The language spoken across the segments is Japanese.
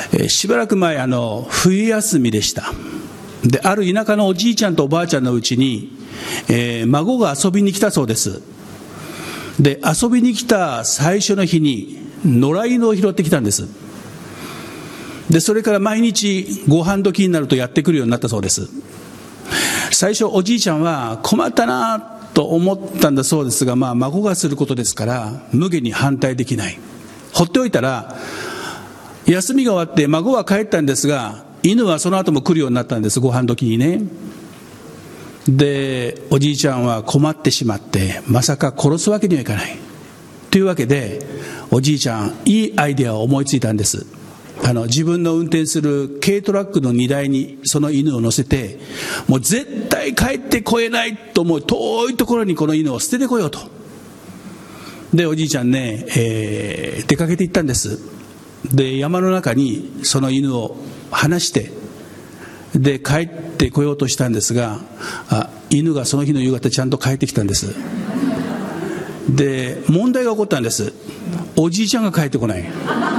しばらく前冬休みでした。で、ある田舎のおじいちゃんとおばあちゃんのうちに、孫が遊びに来たそうです。で、遊びに来た最初の日に野良犬を拾ってきたんです。で、それから毎日ご飯時になるとやってくるようになったそうです。最初おじいちゃんは困ったなと思ったんだそうですが、孫がすることですから無下に反対できない。放っておいたら、休みが終わって孫は帰ったんですが、犬はその後も来るようになったんです、ご飯時にね。で、おじいちゃんは困ってしまって、まさか殺すわけにはいかないというわけで、おじいちゃんいいアイデアを思いついたんです。自分の運転する軽トラックの荷台にその犬を乗せて、もう絶対帰ってこえないと思う遠いところにこの犬を捨ててこようと。で、おじいちゃんね、出かけて行ったんです。で、山の中にその犬を放して、で帰ってこようとしたんですが、犬がその日の夕方ちゃんと帰ってきたんです。で、問題が起こったんです。おじいちゃんが帰ってこない。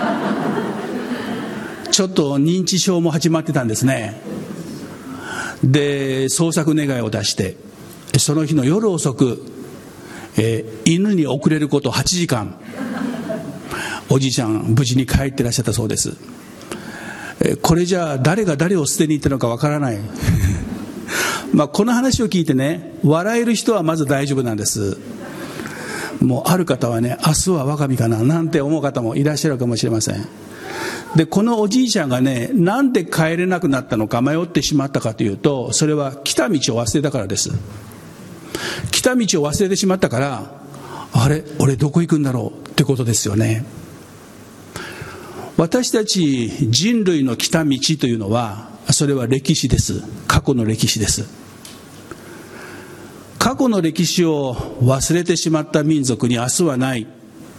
ちょっと認知症も始まってたんですね。で、捜索願いを出して、その日の夜遅く、犬に遅れること8時間、おじいちゃん無事に帰ってらっしゃったそうです。これじゃあ誰が誰を捨てに行ったのかわからないこの話を聞いてね、笑える人はまず大丈夫なんです。もうある方はね、明日は我が身かななんて思う方もいらっしゃるかもしれません。で、このおじいちゃんがね、なんで帰れなくなったのか、迷ってしまったかというと、それは来た道を忘れたからです。来た道を忘れてしまったから、あれ、俺どこ行くんだろうってことですよね。私たち人類の来た道というのは、それは歴史です。過去の歴史です。過去の歴史を忘れてしまった民族に明日はない。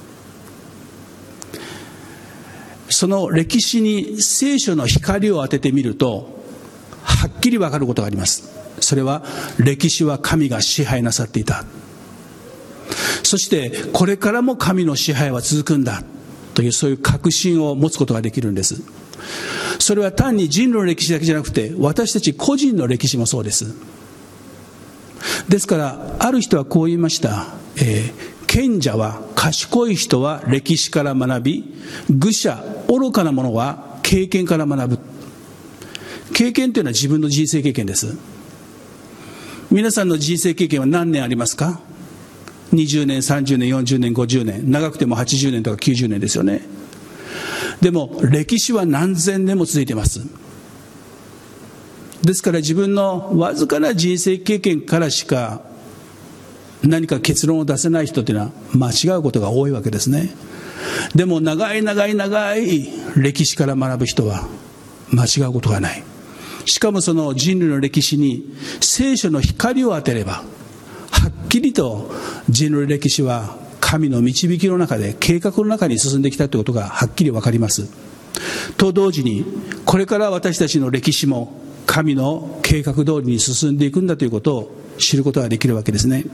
その歴史に聖書の光を当ててみると、はっきり分かることがあります。それは、歴史は神が支配なさっていた。そしてこれからも神の支配は続くんだという、そういう確信を持つことができるんです。それは単に人類の歴史だけじゃなくて、私たち個人の歴史もそうです。ですから、ある人はこう言いました。賢者は、賢い人は歴史から学び、愚者、愚かな者は経験から学ぶ。経験というのは自分の人生経験です。皆さんの人生経験は何年ありますか？20年、30年、40年、50年、長くても80年とか90年ですよね。でも歴史は何千年も続いています。ですから、自分のわずかな人生経験からしか何か結論を出せない人というのは間違うことが多いわけですね。でも長い歴史から学ぶ人は間違うことがない。しかもその人類の歴史に聖書の光を当てれば、はっきりと人類歴史は神の導きの中で、計画の中に進んできたということがはっきり分かります。と同時に、これから私たちの歴史も神の計画通りに進んでいくんだということを知ることができるわけですね。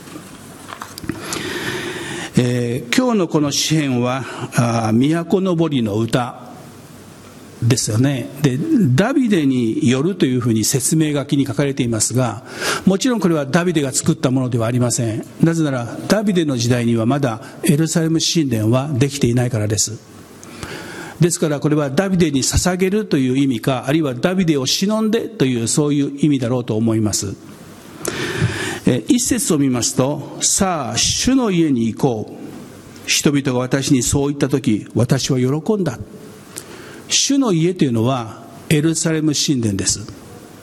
今日のこの詩編は都のぼりの歌ですよね。で、ダビデによるというふうに説明書きに書かれていますが、もちろんこれはダビデが作ったものではありません。なぜならダビデの時代にはまだエルサレム神殿はできていないからです。ですから、これはダビデに捧げるという意味か、あるいはダビデを忍んでという、そういう意味だろうと思います。一節を見ますと、さあ主の家に行こう。人々が私にそう言ったとき、私は喜んだ。主の家というのはエルサレム神殿です。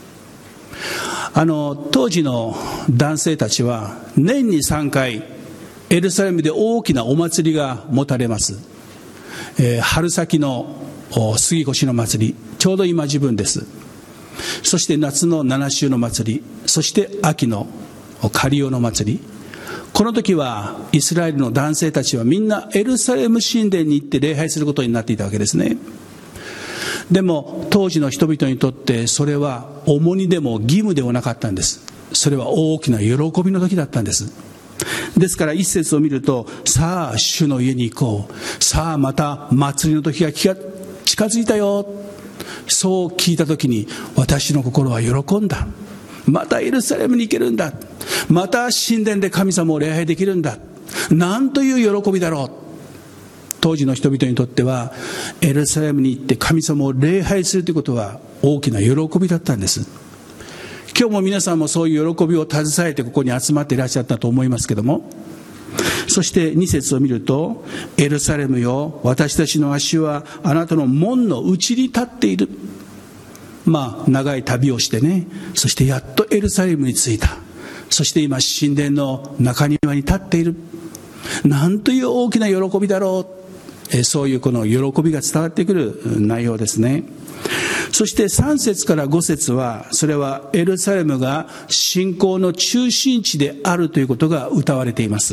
当時の男性たちは年に3回エルサレムで大きなお祭りが持たれます。春先の杉越の祭り、ちょうど今時分です。そして夏の七週の祭り、そして秋のカリオの祭り。この時はイスラエルの男性たちはみんなエルサレム神殿に行って礼拝することになっていたわけですね。でも当時の人々にとってそれは重荷でも義務でもなかったんです。それは大きな喜びの時だったんです。ですから一節を見ると、さあ主の家に行こう、さあまた祭りの時が近近づいたよ。そう聞いた時に私の心は喜んだ。またエルサレムに行けるんだ。また神殿で神様を礼拝できるんだ。なんという喜びだろう。当時の人々にとってはエルサレムに行って神様を礼拝するということは大きな喜びだったんです。今日も皆さんもそういう喜びを携えてここに集まっていらっしゃったと思いますけども、そして2節を見ると、エルサレムよ、私たちの足はあなたの門の内に立っている。長い旅をしてね、そしてやっとエルサレムに着いた。そして今神殿の中庭に立っている。なんという大きな喜びだろう。そういうこの喜びが伝わってくる内容ですね。そして3節から5節は、それはエルサレムが信仰の中心地であるということが謳われています。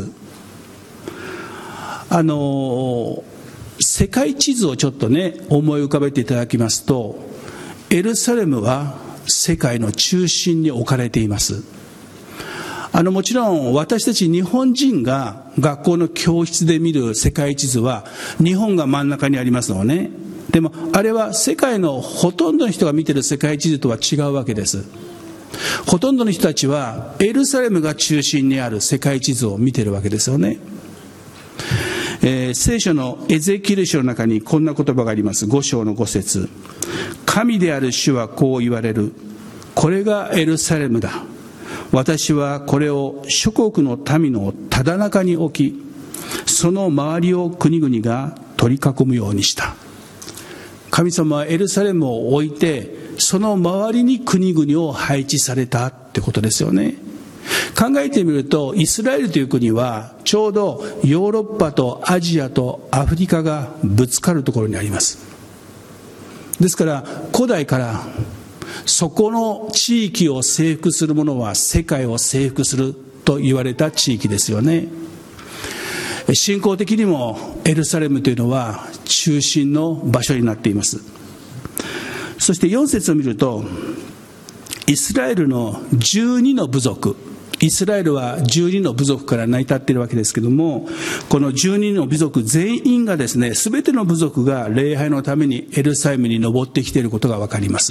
世界地図をちょっとね思い浮かべていただきますと、エルサレムは世界の中心に置かれています。もちろん私たち日本人が学校の教室で見る世界地図は日本が真ん中にありますのね。でもあれは世界のほとんどの人が見ている世界地図とは違うわけです。ほとんどの人たちはエルサレムが中心にある世界地図を見ているわけですよね。聖書のエゼキエル書の中にこんな言葉があります。5章の5節、神である主はこう言われる。これがエルサレムだ。私はこれを諸国の民のただ中に置き、その周りを国々が取り囲むようにした。神様はエルサレムを置いて、その周りに国々を配置されたってことですよね。考えてみると、イスラエルという国はちょうどヨーロッパとアジアとアフリカがぶつかるところにあります。ですから古代からそこの地域を征服する者は世界を征服すると言われた地域ですよね。信仰的にもエルサレムというのは中心の場所になっています。そして4節を見ると、イスラエルの12の部族、イスラエルは12の部族から成り立っているわけですけども、この12の部族全員がですね、全ての部族が礼拝のためにエルサレムに登ってきていることが分かります。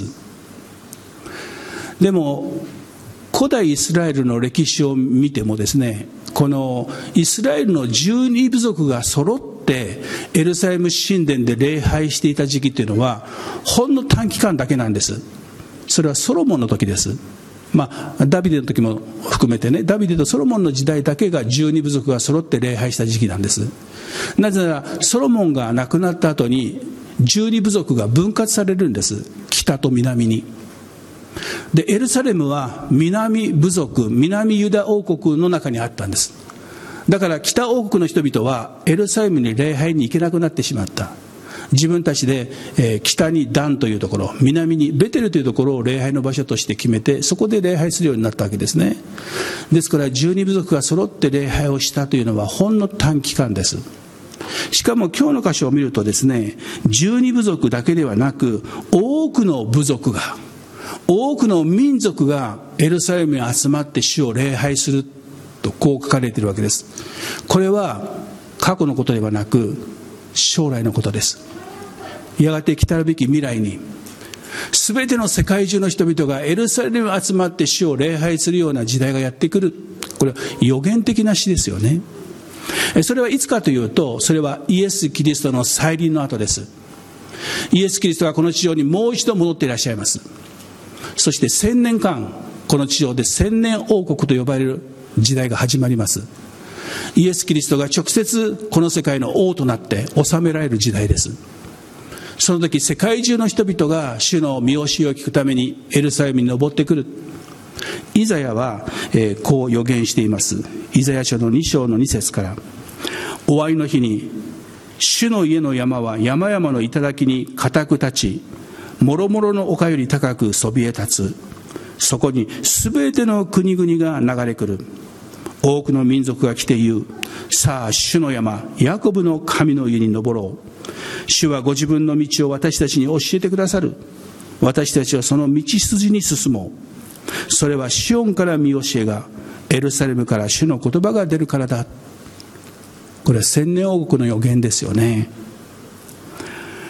でも古代イスラエルの歴史を見てもですね、このイスラエルの12部族が揃ってエルサレム神殿で礼拝していた時期というのはほんの短期間だけなんです。それはソロモンの時です。ダビデの時も含めてね、ダビデとソロモンの時代だけが12部族が揃って礼拝した時期なんです。なぜならソロモンが亡くなった後に12部族が分割されるんです。北と南に。でエルサレムは南部族、南ユダ王国の中にあったんです。だから北王国の人々はエルサレムに礼拝に行けなくなってしまった。自分たちで、北にダンというところ、南にベテルというところを礼拝の場所として決めて、そこで礼拝するようになったわけですね。ですから12部族が揃って礼拝をしたというのはほんの短期間です。しかも今日の箇所を見るとですね、12部族だけではなく多くの部族が、多くの民族がエルサレムに集まって主を礼拝するとこう書かれているわけです。これは過去のことではなく将来のことです。やがて来たるべき未来に全ての世界中の人々がエルサレムに集まって主を礼拝するような時代がやってくる。これは予言的な詩ですよね。それはいつかというと、それはイエス・キリストの再臨の後です。イエス・キリストがこの地上にもう一度戻っていらっしゃいます。そして1000年間この地上で1000年王国と呼ばれる時代が始まります。イエス・キリストが直接この世界の王となって治められる時代です。その時世界中の人々が主の見教えを聞くためにエルサレムに登ってくる。イザヤは、こう予言しています。イザヤ書の2章の2節から、終わりの日に主の家の山は山々の頂に固く立ち、もろもろの丘より高くそびえ立つ。そこにすべての国々が流れ来る。多くの民族が来て言う。さあ主の山、ヤコブの神の家に登ろう。主はご自分の道を私たちに教えてくださる。私たちはその道筋に進もう。それはシオンから見教えが、エルサレムから主の言葉が出るからだ。これは千年王国の予言ですよね。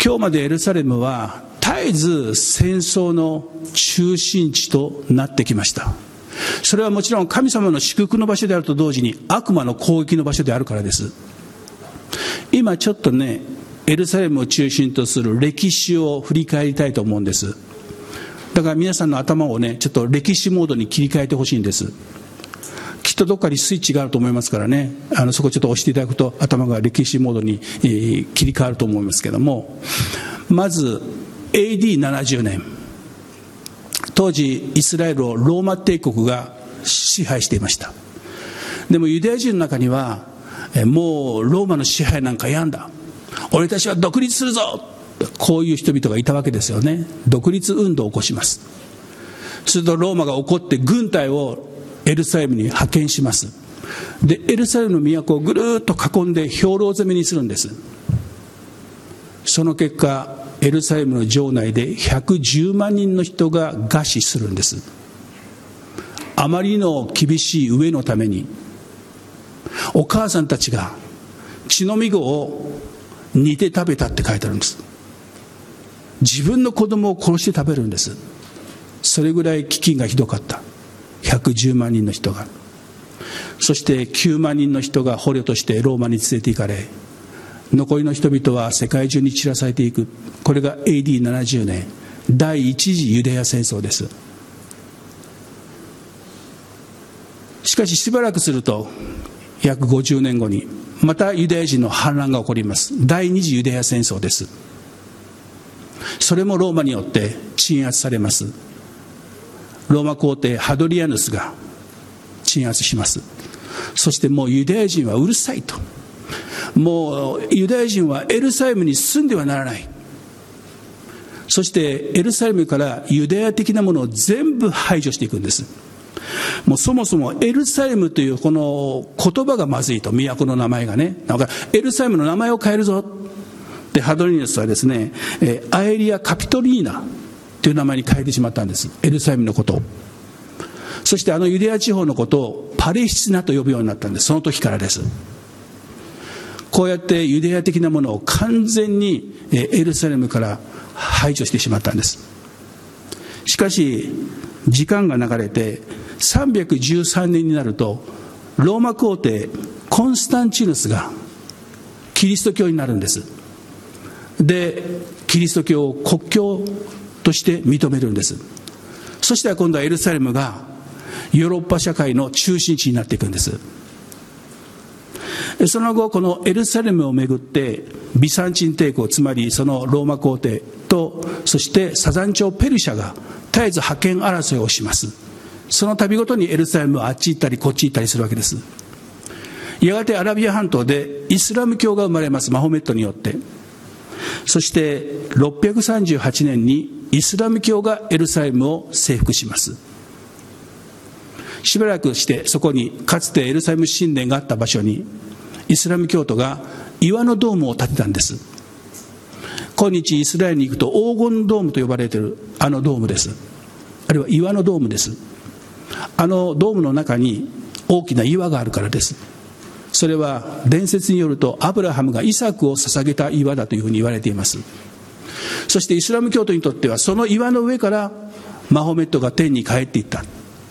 今日までエルサレムは絶えず戦争の中心地となってきました。それはもちろん神様の祝福の場所であると同時に悪魔の攻撃の場所であるからです。今ちょっとね、エルサレムを中心とする歴史を振り返りたいと思うんです。だから皆さんの頭をね、ちょっと歴史モードに切り替えてほしいんです。きっとどっかにスイッチがあると思いますからね、そこちょっと押していただくと頭が歴史モードに切り替わると思いますけども、まず AD70 年、当時イスラエルをローマ帝国が支配していました。でもユダヤ人の中にはもうローマの支配なんかやんだ、俺たちは独立するぞ、こういう人々がいたわけですよね。独立運動を起こします。するとローマが怒って軍隊をエルサレムに派遣します。でエルサレムの都をぐるっと囲んで兵糧攻めにするんです。その結果エルサレムの城内で110万人の人が餓死するんです。あまりの厳しい飢えのためにお母さんたちが血のみ子を煮て食べたって書いてあるんです。自分の子供を殺して食べるんです。それぐらい飢饉がひどかった。110万人の人が、そして9万人の人が捕虜としてローマに連れて行かれ、残りの人々は世界中に散らされていく。これが AD70 年第一次ユダヤ戦争です。しかししばらくすると約50年後にまたユダヤ人の反乱が起こります。第二次ユダヤ戦争です。それもローマによって鎮圧されます。ローマ皇帝ハドリアヌスが鎮圧します。そしてもうユダヤ人はうるさいと、もうユダヤ人はエルサレムに住んではならない。そしてエルサレムからユダヤ的なものを全部排除していくんです。もうそもそもエルサレムというこの言葉がまずいと、都の名前がね、だからエルサレムの名前を変えるぞで、ハドリアヌスはですね、アエリア・カピトリーナという名前に変えてしまったんです。エルサレムのことを。そしてユダヤ地方のことをパレスチナと呼ぶようになったんです。その時からです。こうやってユダヤ的なものを完全にエルサレムから排除してしまったんです。しかし時間が流れて313年になると、ローマ皇帝コンスタンチヌスがキリスト教になるんです。でキリスト教を国教として認めるんです。そしたら今度はエルサレムがヨーロッパ社会の中心地になっていくんです。その後このエルサレムをめぐってビサンチン帝国、つまりそのローマ皇帝と、そしてサザン朝ペルシャが絶えず覇権争いをします。その度ごとにエルサレムはあっち行ったりこっち行ったりするわけです。やがてアラビア半島でイスラム教が生まれます。マホメットによって。そして638年にイスラム教がエルサレムを征服します。しばらくしてそこにかつてエルサレム神殿があった場所にイスラム教徒が岩のドームを建てたんです。今日イスラエルに行くと黄金ドームと呼ばれているドームです。あるいは岩のドームです。ドームの中に大きな岩があるからです。それは伝説によるとアブラハムがイサクを捧げた岩だというふうに言われています。そしてイスラム教徒にとってはその岩の上からマホメットが天に帰っていった。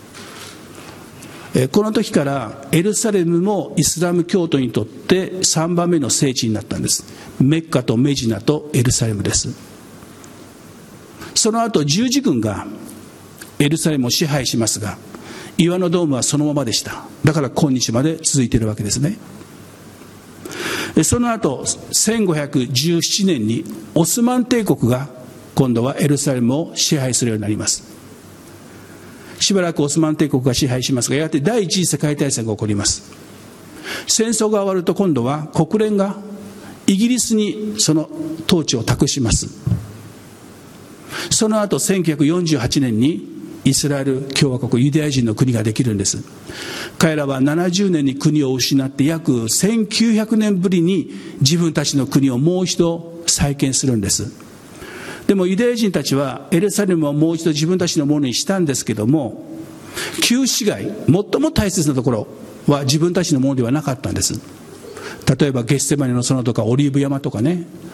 この時からエルサレムもイスラム教徒にとって3番目の聖地になったんです。メッカとメジナとエルサレムです。その後十字軍がエルサレムを支配しますが、岩のドームはそのままでした。だから今日まで続いているわけですね。その後1517年にオスマン帝国が今度はエルサレムを支配するようになります。しばらくオスマン帝国が支配しますが、やがて第一次世界大戦が起こります。戦争が終わると今度は国連がイギリスにその統治を託します。その後1948年にイスラエル共和国、ユダヤ人の国ができるんです。彼らは70年に国を失って約1900年ぶりに自分たちの国をもう一度再建するんです。でもユダヤ人たちはエルサレムをもう一度自分たちのものにしたんですけども、旧市街、最も大切なところは自分たちのものではなかったんです。例えばゲッセマネの園とかオリーブ山とかね、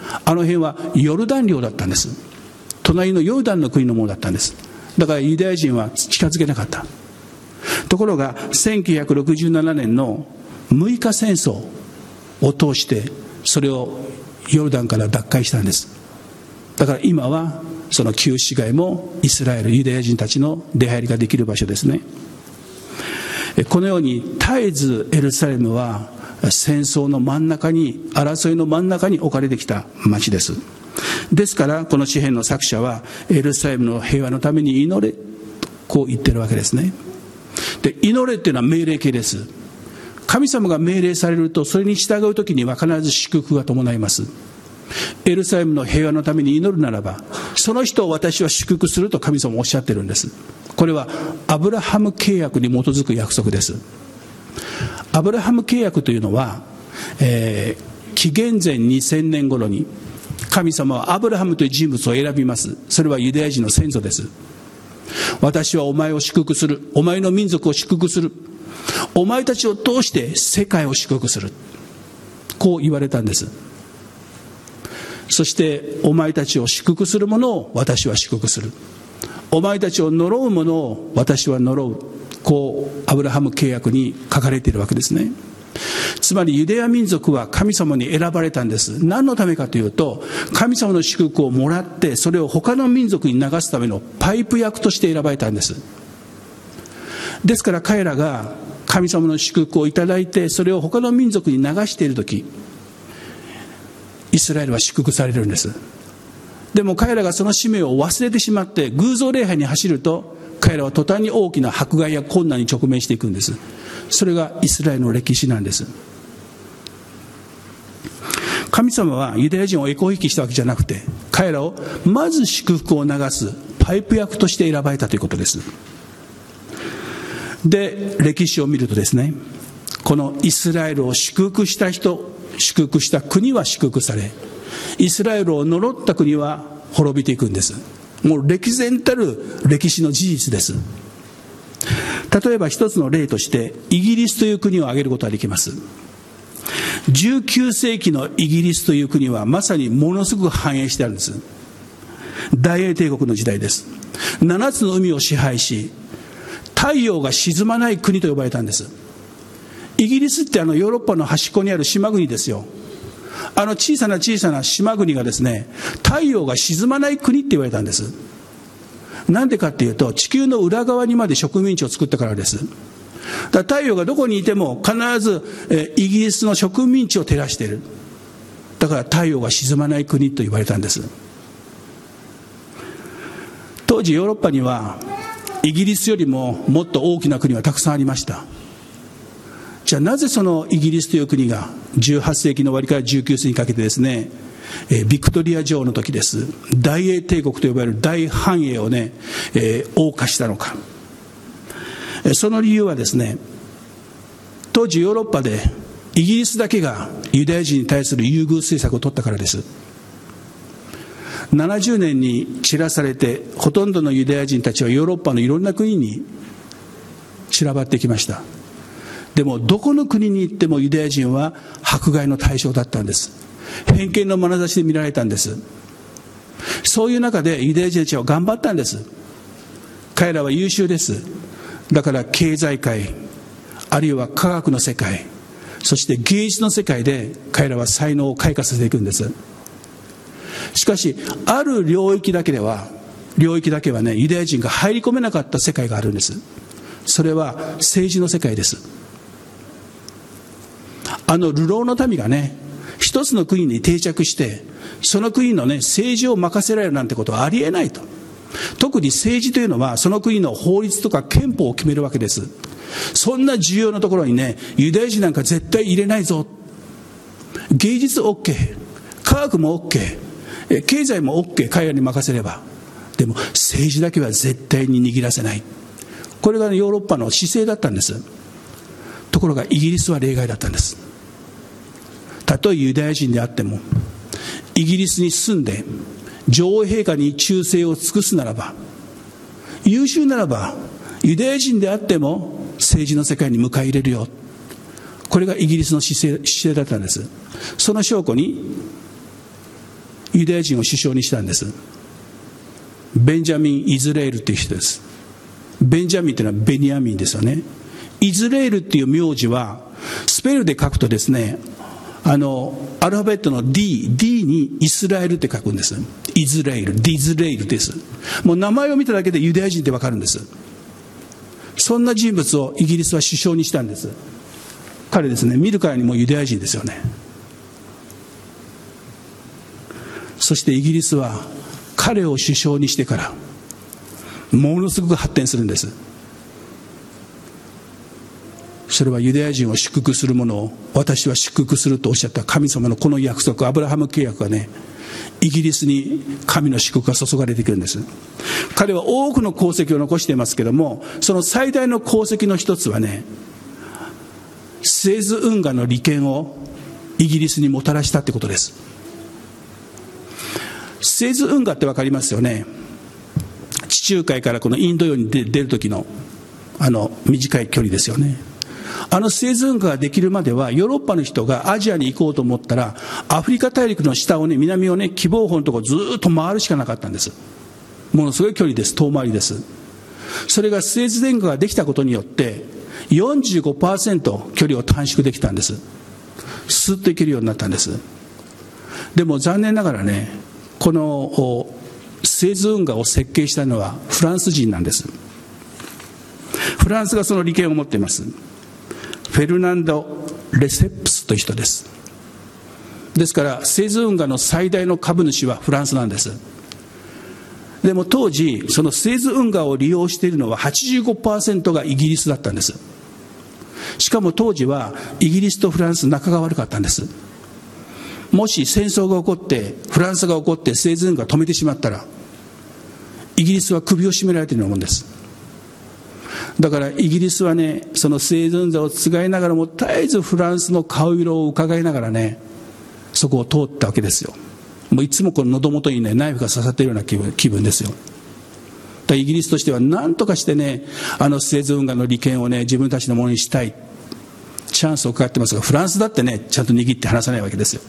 あの辺はヨルダン領だったんです。隣のヨルダンの国のものだったんです。だからユダヤ人は近づけなかった。ところが1967年の6日戦争を通してそれをヨルダンから奪回したんです。だから今はその旧市街もイスラエル、ユダヤ人たちの出入りができる場所ですね。このように絶えずエルサレムは戦争の真ん中に、争いの真ん中に置かれてきた町です。ですからこの詩編の作者はエルサレムの平和のために祈れ、こう言ってるわけですね。で、祈れっていうのは命令形です。神様が命令されるとそれに従うときには必ず祝福が伴います。エルサレムの平和のために祈るならば、その人を私は祝福すると神様おっしゃってるんです。これはアブラハム契約に基づく約束です。アブラハム契約というのは、紀元前2000年頃に神様はアブラハムという人物を選びます。それはユダヤ人の先祖です。私はお前を祝福する、お前の民族を祝福する、お前たちを通して世界を祝福する、こう言われたんです。そしてお前たちを祝福する者を私は祝福する、お前たちを呪う者を私は呪う、こうアブラハム契約に書かれているわけですね。つまりユダヤ民族は神様に選ばれたんです。何のためかというと、神様の祝福をもらってそれを他の民族に流すためのパイプ役として選ばれたんです。ですから彼らが神様の祝福をいただいてそれを他の民族に流しているとき、イスラエルは祝福されるんです。でも彼らがその使命を忘れてしまって偶像礼拝に走ると、彼らは途端に大きな迫害や困難に直面していくんです。それがイスラエルの歴史なんです。神様はユダヤ人をエコ引きしたわけじゃなくて、彼らをまず祝福を流すパイプ役として選ばれたということです。で、歴史を見るとですね、このイスラエルを祝福した人、祝福した国は祝福され、イスラエルを呪った国は滅びていくんです。もう歴然たる歴史の事実です。例えば一つの例としてイギリスという国を挙げることができます。19世紀のイギリスという国はまさにものすごく繁栄してあるんです。大英帝国の時代です。7つの海を支配し、太陽が沈まない国と呼ばれたんです。イギリスってヨーロッパの端っこにある島国ですよ。小さな島国がですね、太陽が沈まない国って言われたんです。なんでかっていうと、地球の裏側にまで植民地を作ったからです。だから太陽がどこにいても必ずイギリスの植民地を照らしている。だから太陽が沈まない国と言われたんです。当時ヨーロッパにはイギリスよりももっと大きな国はたくさんありました。じゃあなぜそのイギリスという国が18世紀の終わりから19世紀にかけてですね、ビクトリア女王の時です、大英帝国と呼ばれる大繁栄をね、謳歌したのか。その理由はですね、当時ヨーロッパでイギリスだけがユダヤ人に対する優遇政策を取ったからです。70年に散らされて、ほとんどのユダヤ人たちはヨーロッパのいろんな国に散らばってきました。でもどこの国に行ってもユダヤ人は迫害の対象だったんです。偏見の眼差しで見られたんです。そういう中でユダヤ人たちは頑張ったんです。彼らは優秀です。だから経済界、あるいは科学の世界、そして芸術の世界で彼らは才能を開花させていくんです。しかしある領域だけはね、ユダヤ人が入り込めなかった世界があるんです。それは政治の世界です。流浪の民がね、一つの国に定着してその国のね、政治を任せられるなんてことはありえないと。特に政治というのはその国の法律とか憲法を決めるわけです。そんな重要なところにね、ユダヤ人なんか絶対入れないぞ。芸術 OK、 科学も OK、 経済も OK、 彼らに任せれば。でも政治だけは絶対に握らせない。これがヨーロッパの姿勢だったんです。ところがイギリスは例外だったんです。たとえユダヤ人であっても、イギリスに住んで女王陛下に忠誠を尽くすならば、優秀ならばユダヤ人であっても政治の世界に迎え入れるよ。これがイギリスの姿勢だったんです。その証拠にユダヤ人を首相にしたんです。ベンジャミン・イズレールという人です。ベンジャミンというのはベニヤミンですよね。イズレールっていう名字はスペルで書くとですね、アルファベットの D にイスラエルって書くんです。イズレール、ディズレールです。もう名前を見ただけでユダヤ人ってわかるんです。そんな人物をイギリスは首相にしたんです。彼ですね、見るからにもユダヤ人ですよね。そしてイギリスは彼を首相にしてからものすごく発展するんです。それはユダヤ人を祝福するものを私は祝福するとおっしゃった神様のこの約束、アブラハム契約がね、イギリスに神の祝福が注がれてくるんです。彼は多くの功績を残していますけれども、その最大の功績の一つはね、スエズ運河の利権をイギリスにもたらしたってことです。スエズ運河って分かりますよね。地中海からこのインド洋に出る時の短い距離ですよね。スエズ運河ができるまではヨーロッパの人がアジアに行こうと思ったらアフリカ大陸の下をね、南をね、喜望峰のところずっと回るしかなかったんです。ものすごい距離です。遠回りです。それがスエズ運河ができたことによって45% 距離を短縮できたんです。スッと行けるようになったんです。でも残念ながらね、このスエズ運河を設計したのはフランス人なんです。フランスがその利権を持っています。フェルナンド・レセプスという人です。ですからスエズ運河の最大の株主はフランスなんです。でも当時そのスエズ運河を利用しているのは 85% がイギリスだったんです。しかも当時はイギリスとフランス仲が悪かったんです。もし戦争が起こってフランスが起こってスエズ運河を止めてしまったらイギリスは首を絞められているようなもんです。だからイギリスはね、そのスエズ運河をつがいながらも絶えずフランスの顔色を伺いながらね、そこを通ったわけですよ。もういつもこの喉元にね、ナイフが刺さっているような気分ですよ。だからイギリスとしては何とかしてね、スエズ運河の利権をね、自分たちのものにしたいチャンスを伺ってますが、フランスだってね、ちゃんと握って離さないわけですよ。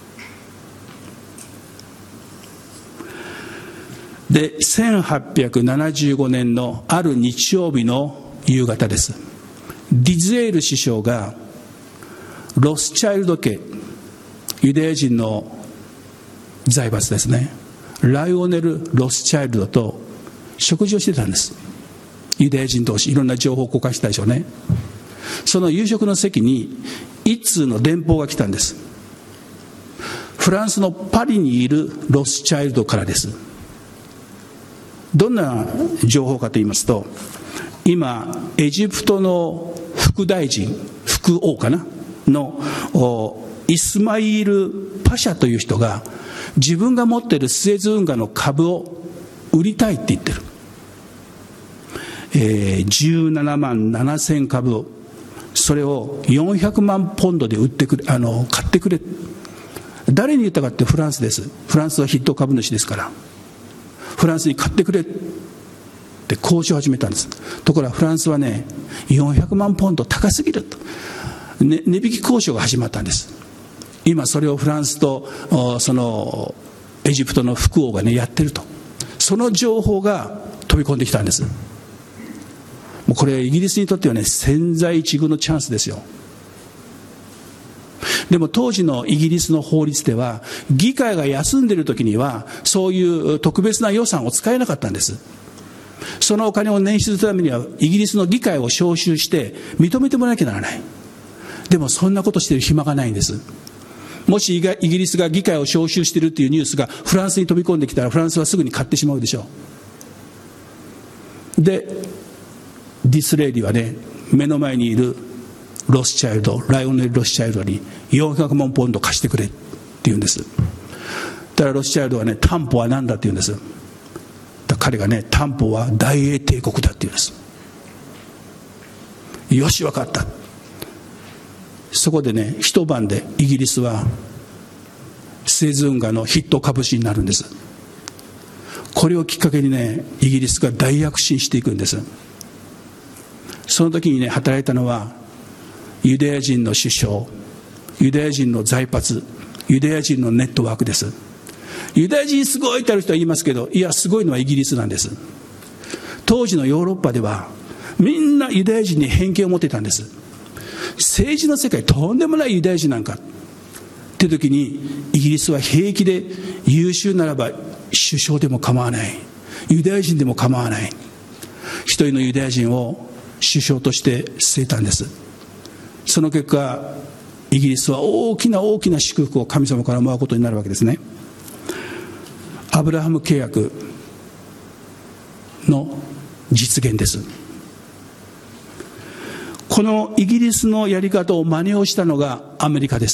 で、1875年のある日曜日の夕方です。ディズエール首相がロスチャイルド家、ユダヤ人の財閥ですね、ライオネル・ロスチャイルドと食事をしてたんです。ユダヤ人同士いろんな情報を交換したでしょうね。その夕食の席に一通の電報が来たんです。フランスのパリにいるロスチャイルドからです。どんな情報かと言いますと、今エジプトの副大臣、副王かなのイスマイル・パシャという人が自分が持っているスエズ運河の株を売りたいって言ってる。17万7000株を、それを400万ポンドで売ってくれ、買ってくれ。誰に言ったかってフランスです。フランスは筆頭株主ですから、フランスに買ってくれって交渉を始めたんです。ところがフランスはね、400万ポンド高すぎると、値引き交渉が始まったんです。今それをフランスとそのエジプトの副王がね、やってると、その情報が飛び込んできたんです。もうこれイギリスにとってはね、千載一遇のチャンスですよ。でも当時のイギリスの法律では、議会が休んでいる時にはそういう特別な予算を使えなかったんです。そのお金を捻出するためにはイギリスの議会を招集して認めてもらわなきゃならない。でもそんなことしている暇がないんです。もしイギリスが議会を招集しているというニュースがフランスに飛び込んできたら、フランスはすぐに買ってしまうでしょう。でディスレイディはね、目の前にいるロスチャイルド、ライオネル・ロスチャイルドに400万ポンド貸してくれって言うんです。だからロスチャイルドはね、担保は何だって言うんです。だから彼がね、担保は大英帝国だって言うんです。よし分かった。そこでね、一晩でイギリスはスエズ運河の筆頭株主になるんです。これをきっかけにね、イギリスが大躍進していくんです。その時にね、働いたのはユダヤ人の首相、ユダヤ人の財閥、ユダヤ人のネットワークです。 ユダヤ人すごいってある人は言いますけど、いや、すごいのはイギリスなんです。当時のヨーロッパではみんなユダヤ人に偏見を持っていたんです。政治の世界とんでもないユダヤ人なんかって時に、イギリスは平気で優秀ならば首相でも構わない、ユダヤ人でも構わない、一人のユダヤ人を首相として据えたんです。その結果、イギリスは大きな大きな祝福を神様からもらうことになるわけですね。アブラハム契約の実現です。このイギリスのやり方を真似をしたのがアメリカです。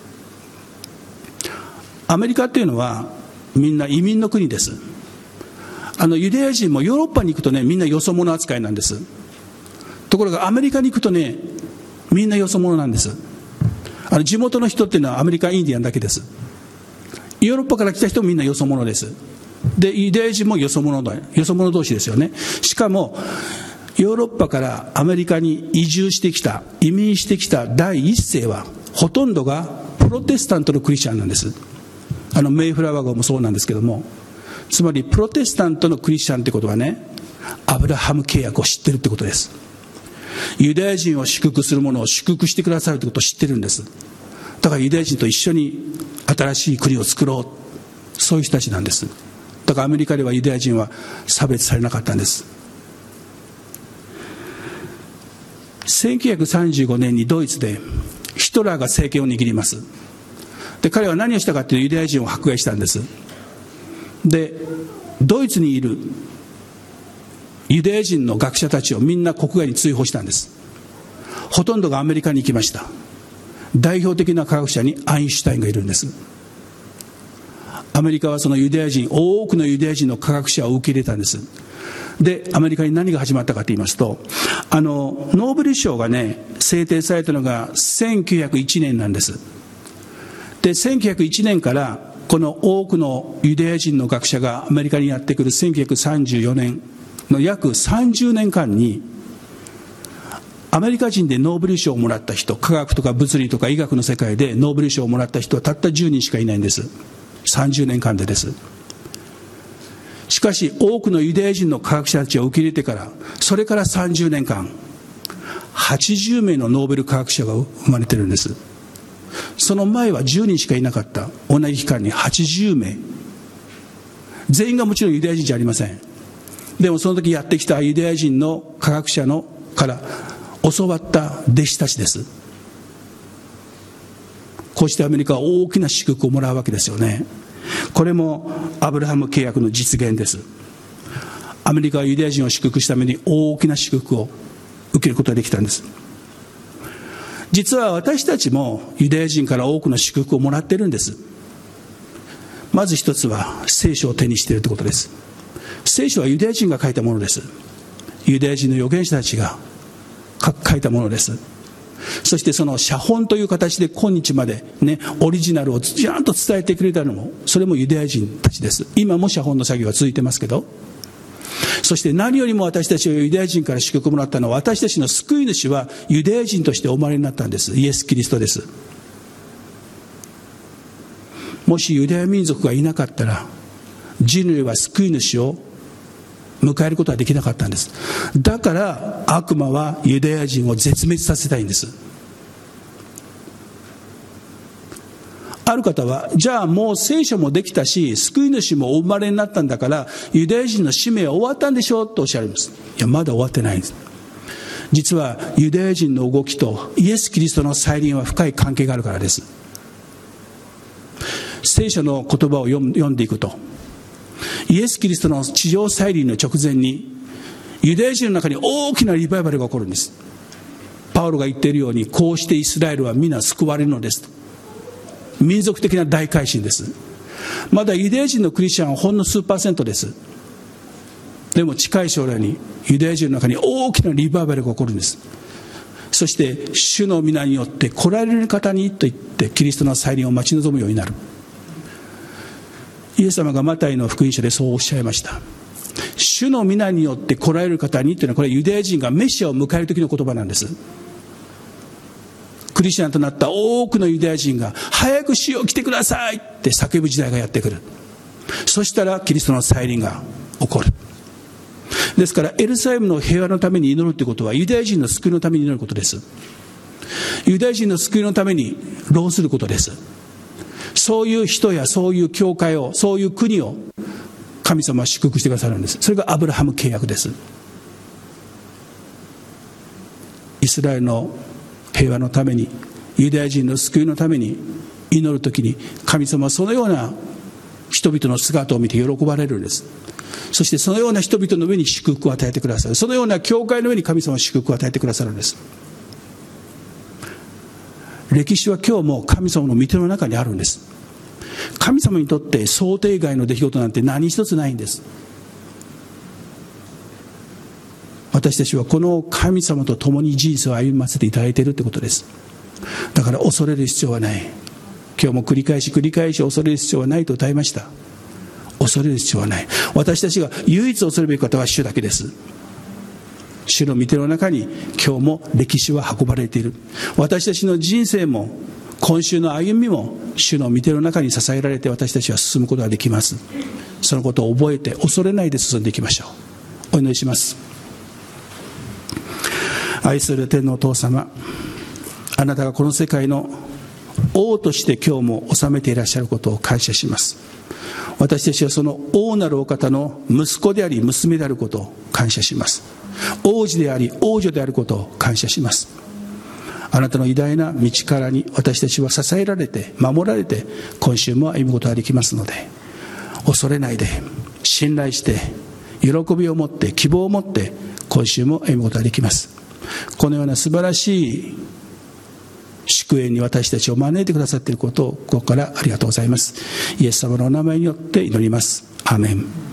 アメリカっていうのはみんな移民の国です。ユダヤ人もヨーロッパに行くとね、みんなよそ者扱いなんです。ところがアメリカに行くとね、みんなよそ者なんです。地元の人っていうのはアメリカインディアンだけです。ヨーロッパから来た人もみんなよそ者です。で、ユダヤ人もよそ者同士ですよね。しかもヨーロッパからアメリカに移住してきた、移民してきた第一世はほとんどがプロテスタントのクリスチャンなんです。メイフラワー号もそうなんですけども、つまりプロテスタントのクリスチャンってことはね、アブラハム契約を知ってるってことです。ユダヤ人を祝福するものを祝福してくださるってことを知ってるんです。だからユダヤ人と一緒に新しい国を作ろう、そういう人たちなんです。だからアメリカではユダヤ人は差別されなかったんです。1935年にドイツでヒトラーが政権を握ります。で、彼は何をしたかというと、ユダヤ人を迫害したんです。で、ドイツにいるユダヤ人の学者たちをみんな国外に追放したんです。ほとんどがアメリカに行きました。代表的な科学者にアインシュタインがいるんです。アメリカはそのユダヤ人、多くのユダヤ人の科学者を受け入れたんです。で、アメリカに何が始まったかと言いますと、ノーベル賞がね、制定されたのが1901年なんです。で、1901年からこの多くのユダヤ人の学者がアメリカにやってくる1934年の約30年間に、アメリカ人でノーベル賞をもらった人、科学とか物理とか医学の世界でノーベル賞をもらった人はたった10人しかいないんです。30年間でです。しかし多くのユダヤ人の科学者たちを受け入れてから、それから30年間80名のノーベル科学者が生まれてるんです。その前は10人しかいなかった同じ期間に80名、全員がもちろんユダヤ人じゃありません。でもその時やってきたユダヤ人の科学者のから教わった弟子たちです。こうしてアメリカは大きな祝福をもらうわけですよね。これもアブラハム契約の実現です。アメリカはユダヤ人を祝福したために大きな祝福を受けることができたんです。実は私たちもユダヤ人から多くの祝福をもらっているんです。まず一つは聖書を手にしているということです。聖書はユダヤ人が書いたものです。ユダヤ人の預言者たちが書いたものです。そしてその写本という形で今日までね、オリジナルをちゃんと伝えてくれたのも、それもユダヤ人たちです。今も写本の作業が続いてますけど、そして何よりも私たちはユダヤ人から祝福をもらったのは、私たちの救い主はユダヤ人としてお生まれになったんです。イエス・キリストです。もしユダヤ民族がいなかったら、人類は救い主を迎えることはできなかったんです。だから悪魔はユダヤ人を絶滅させたいんです。ある方は、じゃあもう聖書もできたし救い主もお生まれになったんだからユダヤ人の使命は終わったんでしょうとおっしゃいます。いや、まだ終わってないんです。実はユダヤ人の動きとイエス・キリストの再臨は深い関係があるからです。聖書の言葉を読んでいくと、イエス・キリストの地上再臨の直前にユダヤ人の中に大きなリバイバルが起こるんです。パウロが言っているように、こうしてイスラエルは皆救われるのですと。民族的な大改新です。まだユダヤ人のクリスチャンはほんの数%です。でも近い将来にユダヤ人の中に大きなリバイバルが起こるんです。そして主の皆によって来られる方にと言ってキリストの再臨を待ち望むようになる。イエス様がマタイの福音書でそうおっしゃいました。主の皆によって来られる方にというのは、これはユダヤ人がメシアを迎える時の言葉なんです。 クリスチャンとなった多くのユダヤ人が早く主よ来てくださいって叫ぶ時代がやってくる。そしたらキリストの再臨が起こる。ですからエルサレムの平和のために祈るということはユダヤ人の救いのために祈ることです。ユダヤ人の救いのために労することです。そういう人やそういう教会を、そういう国を神様は祝福してくださるんです。それがアブラハム契約です。イスラエルの平和のために、ユダヤ人の救いのために祈るときに、神様はそのような人々の姿を見て喜ばれるんです。そしてそのような人々の上に祝福を与えてくださる。そのような教会の上に神様は祝福を与えてくださるんです。歴史は今日も神様の御手の中にあるんです。神様にとって想定外の出来事なんて何一つないんです。私たちはこの神様と共に人生を歩ませていただいているということです。だから恐れる必要はない。今日も繰り返し恐れる必要はないと歌いました。恐れる必要はない。私たちが唯一恐れるべき方は主だけです。主の御手の中に今日も歴史は運ばれている。私たちの人生も今週の歩みも主の御手の中に支えられて私たちは進むことができます。そのことを覚えて恐れないで進んでいきましょう。お祈りします。愛する天のお父様、あなたがこの世界の王として今日も治めていらっしゃることを感謝します。私たちはその王なるお方の息子であり娘であることを感謝します。王子であり王女であることを感謝します。あなたの偉大な道からに私たちは支えられて守られて今週も歩むことができますので、恐れないで信頼して喜びを持って希望を持って今週も歩むことができます。このような素晴らしい祝宴に私たちを招いてくださっていることをここからありがとうございます。イエス様のお名前によって祈ります。アーメン。